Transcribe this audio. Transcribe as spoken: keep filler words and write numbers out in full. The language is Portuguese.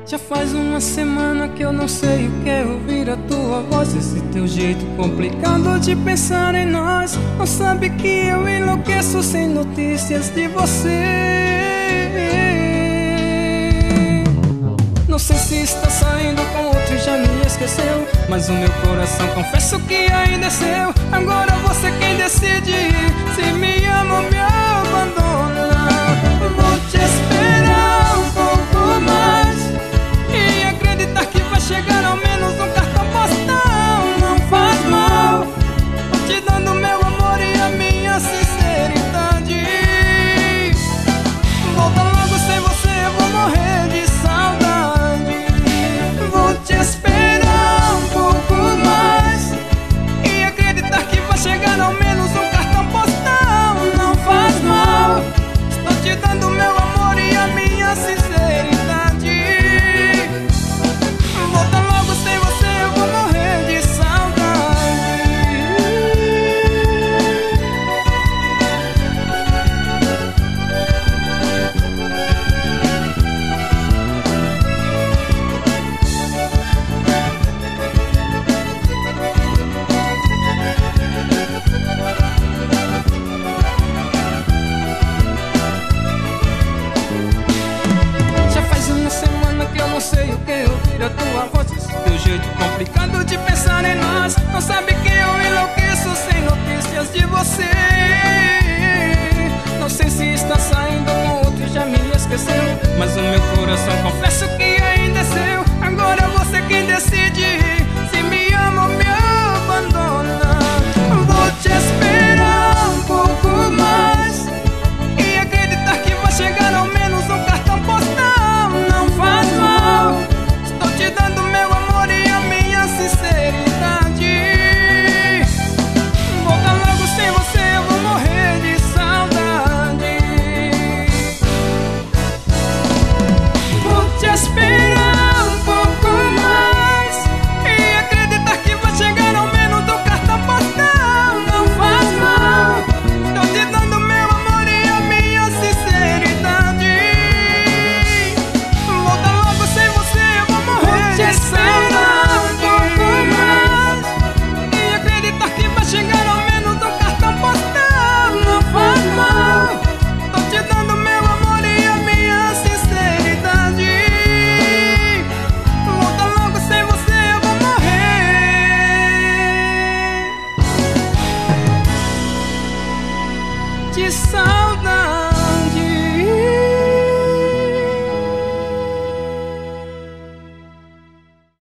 Já faz uma semana que eu não sei o que é ouvir a tua voz. Esse teu jeito complicado de pensar em nós. Não sabe que eu enlouqueço sem notícias de você. Não sei se está saindo com outro e já me esqueceu, mas o meu coração confesso que ainda é seu. Agora você quem decide se me ama ou me abandona. Vou te esperar um pouco mais e acreditar que vai chegar ao menos um cartão postal. Não faz mal, tô te dando meu amor e a minha sinceridade. Volta logo, sem você eu vou morrer de saudade. Vou te esperar um pouco mais e acreditar que vai chegar ao menos um cartão postal. Não faz mal, estou te dando meu amor e a minha sinceridade. Volta logo, sem você eu vou morrer de saudade. Já faz uma semana que eu não sei o que ouvir a tua voz. Esse teu jeito complicado de pensar em nós. Não sabe que eu enlouqueço sem notícias de você. Não sei se está saindo com outro e já me esqueceu, mas o meu coração confesso que ainda é seu. Agora você quem decide se me ama ou me abandona. Vou te esperar um pouco mais e acreditar que vai chegar ao menos um cartão postal. Não faz mal, estou te dando meu amor e a minha sinceridade. Volta logo, sem você eu vou morrer de saudade. Vou te esperar um pouco mais e acreditar que vai chegar ao menos um cartão postal. Não faz mal, estou te dando meu amor e a minha sinceridade. Volta logo, sem você eu vou morrer de saudade. E acreditar que vai chegar ao menos um cartão postal. Não faz mal, tô te dando meu amor e a minha sinceridade. Volta logo, sem você eu vou morrer de saudade.